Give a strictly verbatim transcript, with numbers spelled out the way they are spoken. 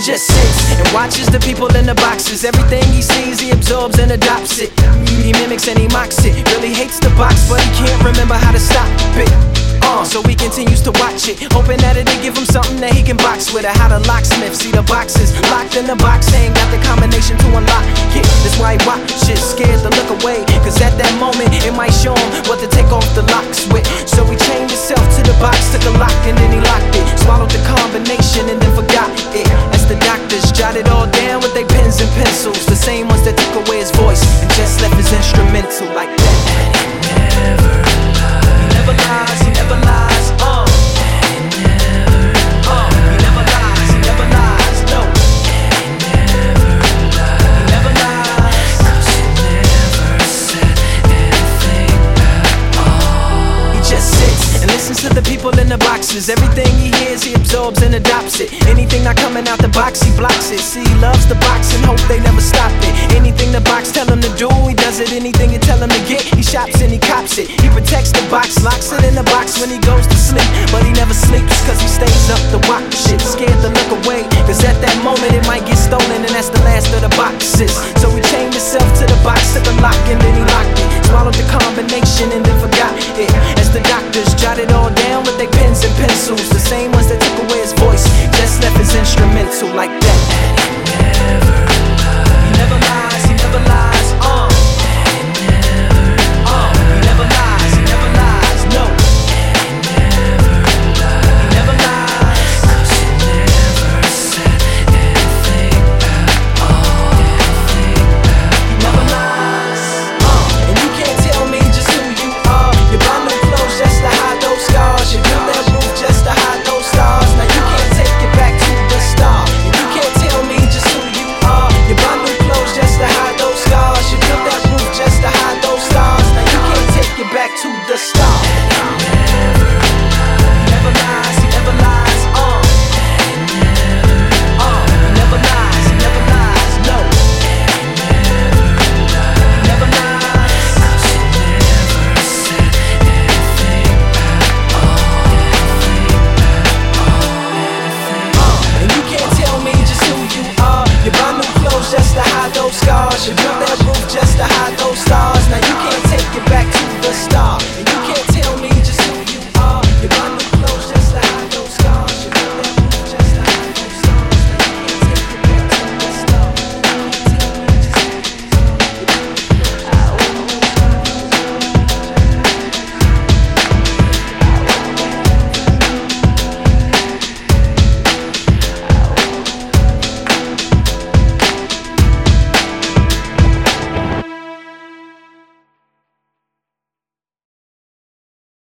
just sits and watches the people in the boxes. Everything he sees, he absorbs and adopts it. He mimics and he mocks it. Really hates the box, but he can't remember how to stop it. Uh, so he continues to watch it, hoping that it'll give him something that he can box with. Or how the locksmith see the boxes locked in the box, ain't got the combination to unlock it. That's why he watches, scared to look away, cause at that moment it might show him what to take off the locks with. So he chained himself to the box, took a lock and then he locked it. Swallowed the combination and then forgot it. As the doctors jotted all down with their pens and pencils, the same ones that took away his voice and just left his instrumental like that. And he never lies. He never lies, he never lies, uh. And he never uh, he never lies, he never lies, no. And he never lies, he never lies, cause he never said anything at all. He just sits and listens to the people in the boxes. Everything he hears, he absorbs and adopts it. Anything not coming out the box, he blocks it. See, he loves the box and hope they never stop it. Anything the box tell him to do, he does it. Anything it tell him to get, he shops and he cops it. He protects the box, locks it in the box when he goes to sleep. But he never sleeps cause he stays up to watch shit. Scared to look away, cause at that moment it might get stolen, and that's the last of the boxes. So he chained himself to the box, took a lock and then he locked it. Swallowed the combination and then forgot it. As the doctors jotted all down with their pens and pencils, the same ones that took away his voice, just left his instrumental like that.